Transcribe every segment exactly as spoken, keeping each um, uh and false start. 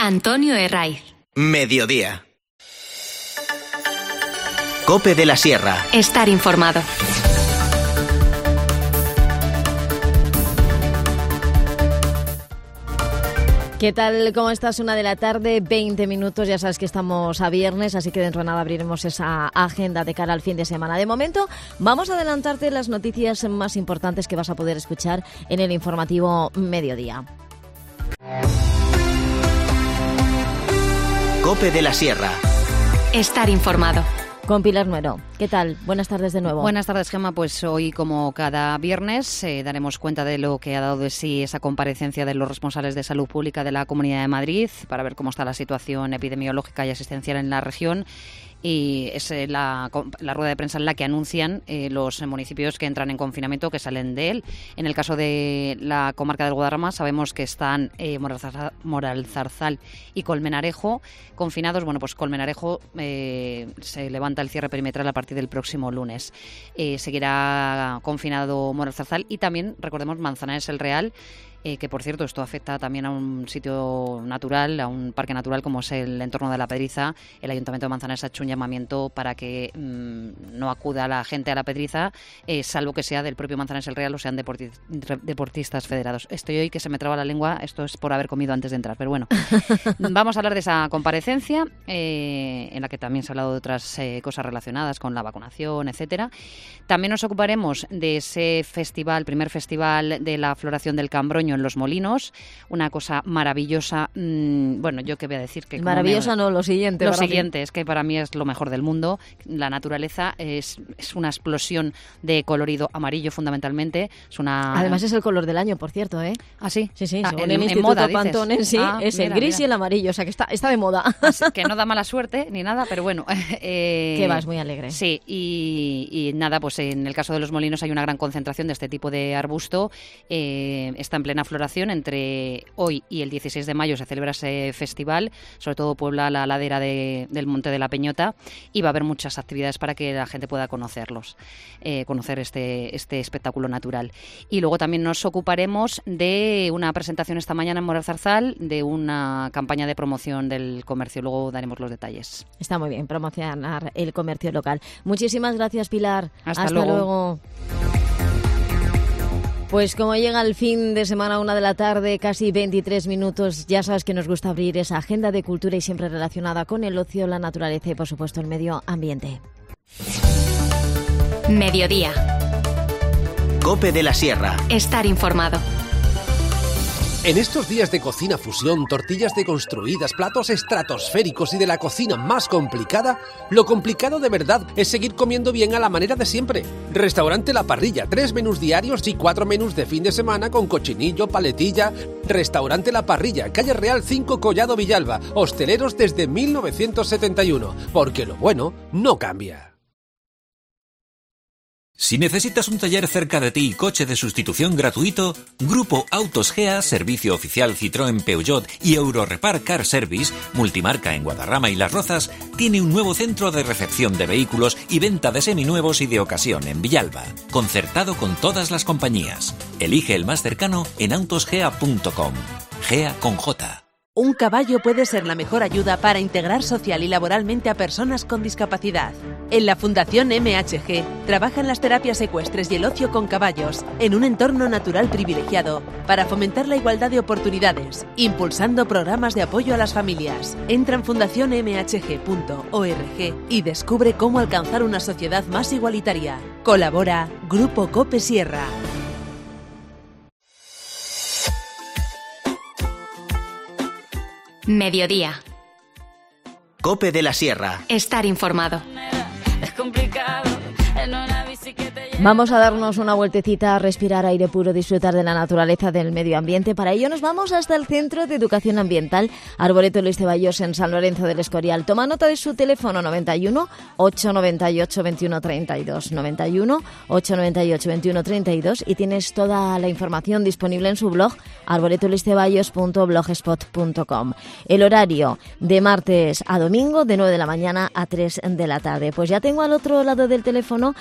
Antonio Herraiz. Mediodía. COPE de la Sierra. Estar informado. ¿Qué tal? ¿Cómo estás? Una de la tarde, veinte minutos. Ya sabes que estamos a viernes, así que dentro de nada abriremos esa agenda de cara al fin de semana. De momento, vamos a adelantarte las noticias más importantes que vas a poder escuchar en el informativo Mediodía. COPE de la Sierra. Estar informado. Con Pilar Nuero. ¿Qué tal? Buenas tardes de nuevo. Buenas tardes, Gemma. Pues hoy, como cada viernes, eh, daremos cuenta de lo que ha dado de sí esa comparecencia de los responsables de salud pública de la Comunidad de Madrid para ver cómo está la situación epidemiológica y asistencial en la región. Y es la, la rueda de prensa en la que anuncian eh, los municipios que entran en confinamiento, que salen de él. En el caso de la comarca del Guadarrama sabemos que están eh, Moralzarzal, Moralzarzal y Colmenarejo confinados. Bueno, pues Colmenarejo eh, se levanta el cierre perimetral a partir del próximo lunes. Eh, seguirá confinado Moralzarzal y también, recordemos, Manzanares el Real, Eh, que por cierto esto afecta también a un sitio natural, a un parque natural como es el entorno de la Pedriza. El Ayuntamiento de Manzanares ha hecho un llamamiento para que mmm, no acuda la gente a la Pedriza, eh, salvo que sea del propio Manzanares el Real o sean deporti- deportistas federados. Estoy hoy que se me traba la lengua, esto es por haber comido antes de entrar, pero bueno. Vamos a hablar de esa comparecencia, eh, en la que también se ha hablado de otras eh, cosas relacionadas con la vacunación, etcétera. También nos ocuparemos de ese festival, primer festival de la floración del Cambroño en Los Molinos, una cosa maravillosa. Mmm, bueno, yo qué voy a decir que maravillosa me... no, lo siguiente. Lo siguiente es que para mí es lo mejor del mundo. La naturaleza es, es una explosión de colorido amarillo fundamentalmente. Es una... Además es el color del año, por cierto, ¿eh? ¿Ah, sí? Sí, sí. Ah, según en, el en Instituto moda, Pantone, sí, ah, es mira, el gris mira. y el amarillo, o sea que está, está de moda. Así que no da mala suerte ni nada, pero bueno. Eh, que vas muy alegre. Sí, y, y nada, pues en el caso de Los Molinos hay una gran concentración de este tipo de arbusto. Eh, está en plena floración. Entre hoy y el dieciséis de mayo se celebra ese festival, sobre todo Puebla, la ladera de, del Monte de la Peñota, y va a haber muchas actividades para que la gente pueda conocerlos, eh, conocer este, este espectáculo natural. Y luego también nos ocuparemos de una presentación esta mañana en Moralzarzal de una campaña de promoción del comercio. Luego daremos los detalles. Está muy bien promocionar el comercio local. Muchísimas gracias, Pilar. Hasta, Hasta luego. luego. Pues como llega el fin de semana, una de la tarde, casi veintitrés minutos, ya sabes que nos gusta abrir esa agenda de cultura y siempre relacionada con el ocio, la naturaleza y, por supuesto, el medio ambiente. Mediodía. COPE de la Sierra. Estar informado. En estos días de cocina fusión, tortillas deconstruidas, platos estratosféricos y de la cocina más complicada, lo complicado de verdad es seguir comiendo bien a la manera de siempre. Restaurante La Parrilla, tres menús diarios y cuatro menús de fin de semana con cochinillo, paletilla. Restaurante La Parrilla, calle Real cinco, Collado Villalba. Hosteleros desde mil novecientos setenta y uno, porque lo bueno no cambia. Si necesitas un taller cerca de ti y coche de sustitución gratuito, Grupo Autos Gea, servicio oficial Citroën, Peugeot y Eurorepar Car Service, multimarca en Guadarrama y Las Rozas, tiene un nuevo centro de recepción de vehículos y venta de seminuevos y de ocasión en Villalba, concertado con todas las compañías. Elige el más cercano en autosgea punto com. Gea con J. Un caballo puede ser la mejor ayuda para integrar social y laboralmente a personas con discapacidad. En la Fundación M H G trabajan las terapias ecuestres y el ocio con caballos en un entorno natural privilegiado para fomentar la igualdad de oportunidades, impulsando programas de apoyo a las familias. Entra en fundación m h g punto org y descubre cómo alcanzar una sociedad más igualitaria. Colabora Grupo COPE Sierra. Mediodía. COPE de la Sierra. Estar informado. Vamos a darnos una vueltecita, a respirar aire puro, disfrutar de la naturaleza, del medio ambiente. Para ello nos vamos hasta el Centro de Educación Ambiental Arboreto Luis Ceballos en San Lorenzo del Escorial. Toma nota de su teléfono noventa y uno, ochocientos noventa y ocho, veintiuno treinta y dos, noventa y uno, ochocientos noventa y ocho, veintiuno treinta y dos, y tienes toda la información disponible en su blog arboreto luis ceballos punto blogspot punto com. El horario de martes a domingo de nueve de la mañana a tres de la tarde. Pues ya tengo al otro lado del teléfono a Cristina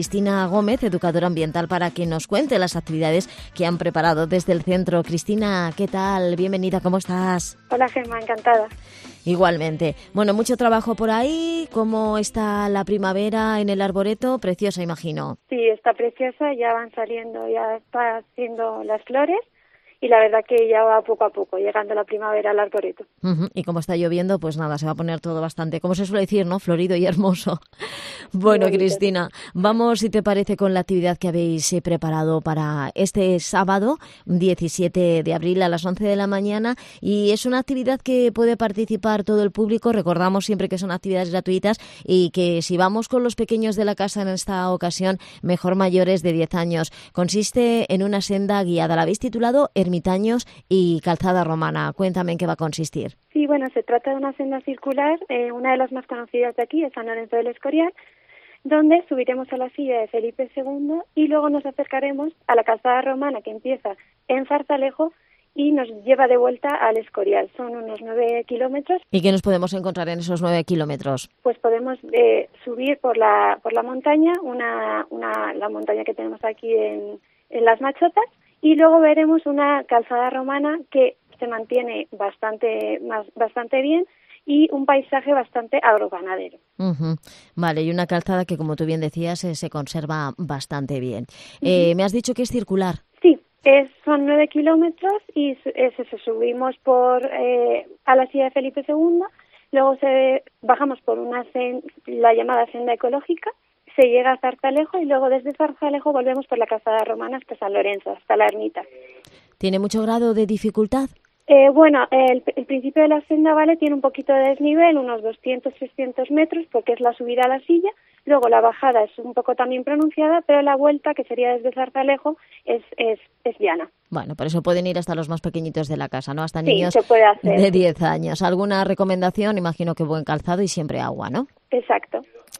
Cristina Gómez, educadora ambiental, para que nos cuente las actividades que han preparado desde el centro. Cristina, ¿qué tal? Bienvenida, ¿cómo estás? Hola, Gemma, encantada. Igualmente. Bueno, mucho trabajo por ahí. ¿Cómo está la primavera en el arboreto? Preciosa, imagino. Sí, está preciosa, ya van saliendo, ya está haciendo las flores. Y la verdad que ya va poco a poco, llegando la primavera al arboreto. Uh-huh. Y como está lloviendo, pues nada, se va a poner todo bastante, como se suele decir, ¿no? Florido y hermoso. Bueno, Cristina, vamos, si te parece, con la actividad que habéis eh, preparado para este sábado, diecisiete de abril a las once de la mañana. Y es una actividad que puede participar todo el público. Recordamos siempre que son actividades gratuitas y que si vamos con los pequeños de la casa en esta ocasión, mejor mayores de diez años. Consiste en una senda guiada. La habéis titulado Ermitaños y Calzada Romana. Cuéntame en qué va a consistir. Sí, bueno, se trata de una senda circular, eh, una de las más conocidas de aquí, es San Lorenzo del Escorial, donde subiremos a la silla de Felipe segundo y luego nos acercaremos a la Calzada Romana, que empieza en Zarzalejo y nos lleva de vuelta al Escorial. Son unos nueve kilómetros. ¿Y qué nos podemos encontrar en esos nueve kilómetros? Pues podemos eh, subir por la por la montaña, una, una la montaña que tenemos aquí en, en Las Machotas, y luego veremos una calzada romana que se mantiene bastante más, bastante bien y un paisaje bastante agroganadero. Uh-huh. Vale, y una calzada que, como tú bien decías, eh, se conserva bastante bien. Uh-huh. Eh, me has dicho que es circular. Sí, es, son nueve kilómetros y es eso, subimos por eh, a la silla de Felipe segundo, luego se bajamos por una sen, la llamada senda ecológica, se llega a Zarzalejo y luego desde Zarzalejo volvemos por la calzada romana hasta San Lorenzo, hasta la ermita. ¿Tiene mucho grado de dificultad? Eh, bueno, el, el principio de la senda, vale, tiene un poquito de desnivel, unos doscientos, trescientos metros, porque es la subida a la silla. Luego la bajada es un poco también pronunciada, pero la vuelta, que sería desde Zarzalejo, es, es, es llana. Bueno, por eso pueden ir hasta los más pequeñitos de la casa, ¿no? Hasta sí, niños se puede hacer. De diez años. ¿Alguna recomendación? Imagino que buen calzado y siempre agua, ¿no? Exacto.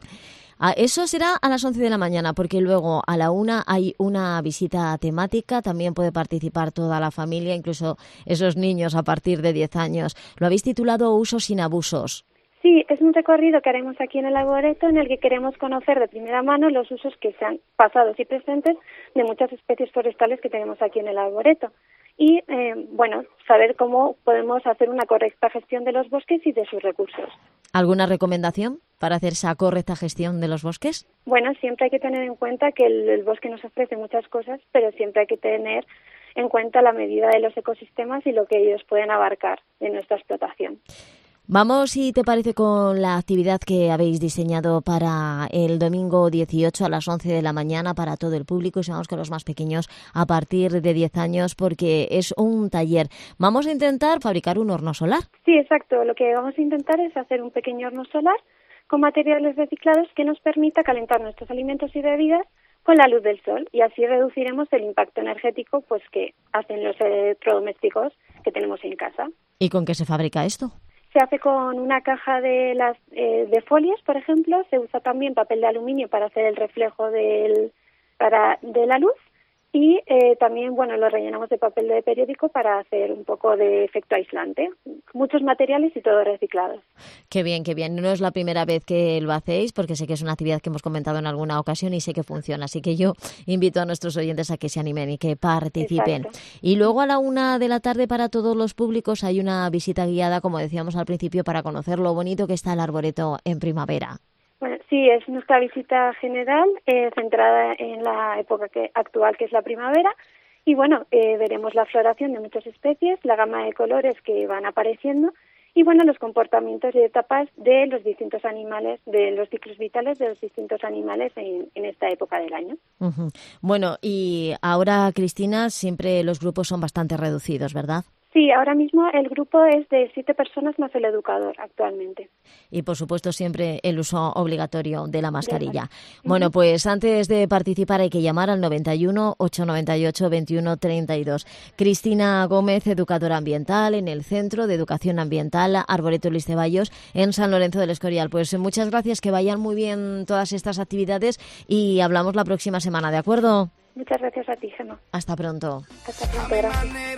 Ah, eso será a las once de la mañana, porque luego a la una hay una visita temática, también puede participar toda la familia, incluso esos niños a partir de diez años. Lo habéis titulado Usos sin abusos. Sí, es un recorrido que haremos aquí en el arboreto en el que queremos conocer de primera mano los usos que sean pasados y presentes de muchas especies forestales que tenemos aquí en el arboreto. Y, eh, bueno, saber cómo podemos hacer una correcta gestión de los bosques y de sus recursos. ¿Alguna recomendación para hacer esa correcta gestión de los bosques? Bueno, siempre hay que tener en cuenta que el, el bosque nos ofrece muchas cosas, pero siempre hay que tener en cuenta la medida de los ecosistemas y lo que ellos pueden abarcar de nuestra explotación. Vamos, si te parece, con la actividad que habéis diseñado para el domingo dieciocho a las once de la mañana para todo el público, y si vamos con los más pequeños a partir de diez años, porque es un taller. Vamos a intentar fabricar un horno solar. Sí, exacto. Lo que vamos a intentar es hacer un pequeño horno solar con materiales reciclados que nos permita calentar nuestros alimentos y bebidas con la luz del sol, y así reduciremos el impacto energético pues que hacen los electrodomésticos que tenemos en casa. ¿Y con qué se fabrica esto? Se hace con una caja de las eh, de folias, por ejemplo. Se usa también papel de aluminio para hacer el reflejo del para de la luz, y eh, también, bueno, lo rellenamos de papel de periódico para hacer un poco de efecto aislante. Muchos materiales y todo reciclados. Qué bien, qué bien. No es la primera vez que lo hacéis, porque sé que es una actividad que hemos comentado en alguna ocasión y sé que funciona. Así que yo invito a nuestros oyentes a que se animen y que participen. Exacto. Y luego a la una de la tarde para todos los públicos hay una visita guiada, como decíamos al principio, para conocer lo bonito que está el arboreto en primavera. Bueno, sí, es nuestra visita general eh, centrada en la época que, actual, que es la primavera. Y bueno, eh, veremos la floración de muchas especies, la gama de colores que van apareciendo y bueno, los comportamientos y etapas de los distintos animales, de los ciclos vitales de los distintos animales en, en esta época del año. Uh-huh. Bueno, y ahora, Cristina, siempre los grupos son bastante reducidos, ¿verdad? Sí, ahora mismo el grupo es de siete personas más el educador actualmente. Y por supuesto siempre el uso obligatorio de la mascarilla. Uh-huh. Bueno, pues antes de participar hay que llamar al noventa y uno, ochocientos noventa y ocho, veintiuno treinta y dos. Cristina Gómez, educadora ambiental en el Centro de Educación Ambiental Arboreto Luis Ceballos en San Lorenzo del Escorial. Pues muchas gracias, que vayan muy bien todas estas actividades y hablamos la próxima semana, ¿de acuerdo? Muchas gracias a ti, Gemma. Hasta pronto. Hasta pronto, gracias.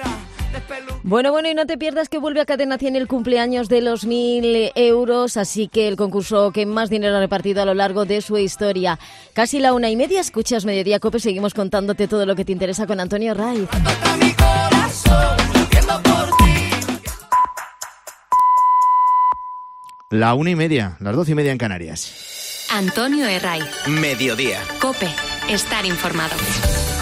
Bueno, bueno, y no te pierdas que vuelve a Cadena cien el cumpleaños de los mil euros, así que el concurso que más dinero ha repartido a lo largo de su historia. Casi la una y media, escuchas Mediodía Cope, seguimos contándote todo lo que te interesa con Antonio Raiz. La una y media, las doce y media en Canarias. Antonio Herraiz. Mediodía. Cope, estar informado.